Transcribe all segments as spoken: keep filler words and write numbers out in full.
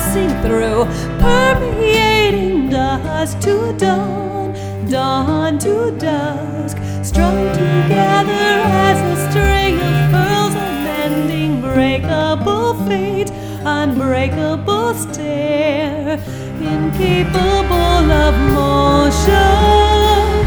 pulsing through, permeating dusk to dawn, dawn to dusk, strung together as a string of pearls, unending, breakable fate, unbreakable stare, incapable of motion.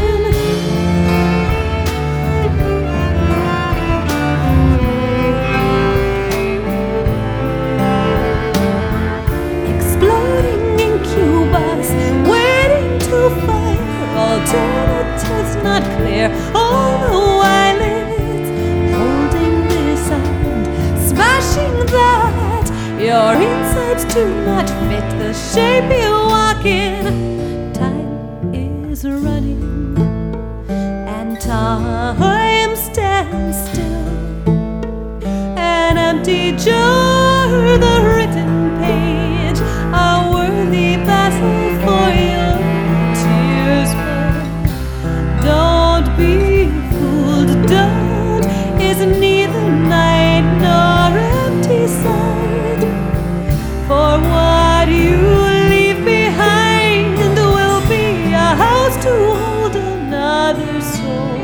Alternatives not clear, all the while it's holding this and smashing that. Your insides do not fit the shape you walk in. Time is running and time stands still. An empty jar, the written page, a worthy vessel for your tears. Don't be fooled, doubt is neither night nor empty sight. For what you leave behind will be a house to hold another soul.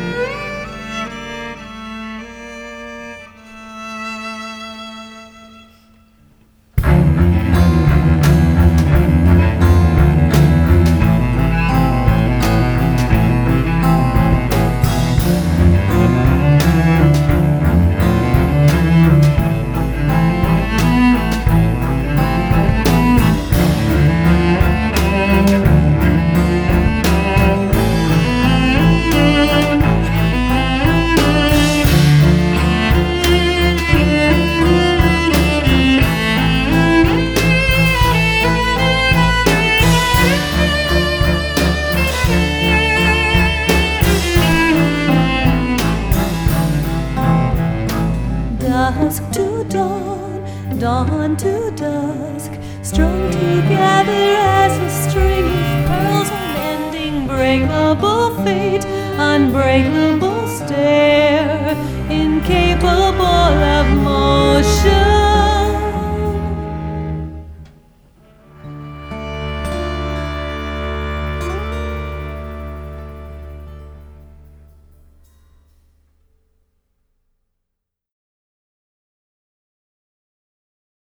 Dusk to dawn, dawn to dusk, strung together as a string of pearls, unending, breakable fate, unbreakable stare, incapable of